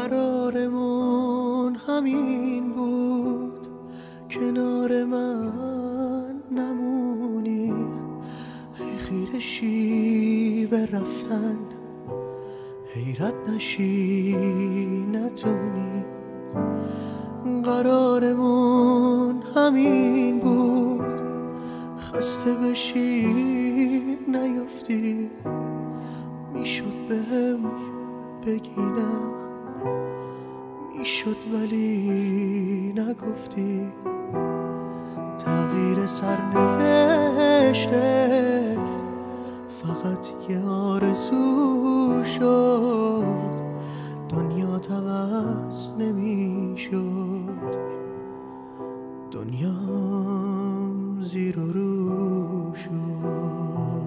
قرارمون همین بود، کنار من نمونی، هی خیره شی به رفتن، حیرت نشی نتونی. قرارمون همین بود، خسته بشی نیفتی، میشد بهم بگی نه، میشد ولی نگفتی. تغییر سرنوشته فقط یه آرزو شد، دنیا عوض نمیشد، دنیام زیر و رو شد.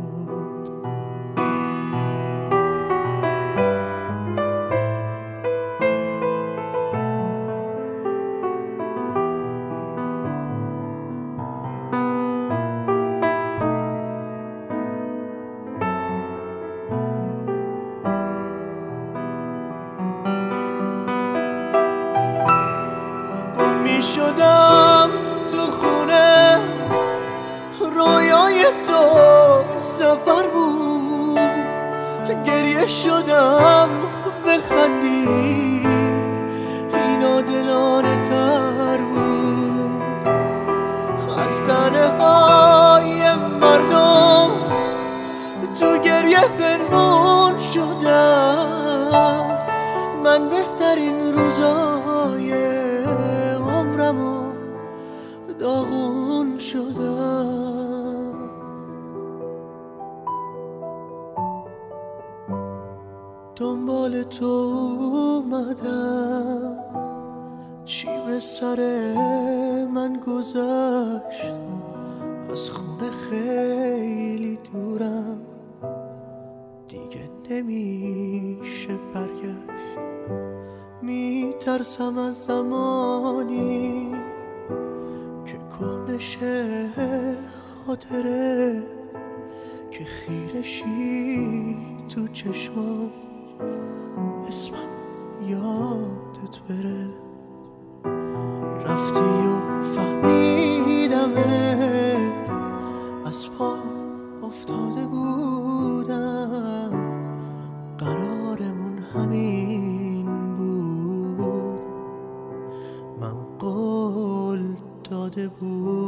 می شدم تو خونه، رویای تو سفر بود، گریه شدم بخندی، اینا دلانه تر بود. از تنه های مردم تو گریه پنهون شدم، من بهترین روزای عمرمو داغون شدم. دنبال تو اومدم، چی به سر من گذشت، از خونه خیلی دورم، دیگه نمیشه برگشت. میترسم از زمانی که کهنه شه خاطره، که خیره شی تو چشمام، اسمم یادت بره. رفتی و فهمیدمت، از پا افتاده بودم، قرارمون همین بود، من قول داده بودم.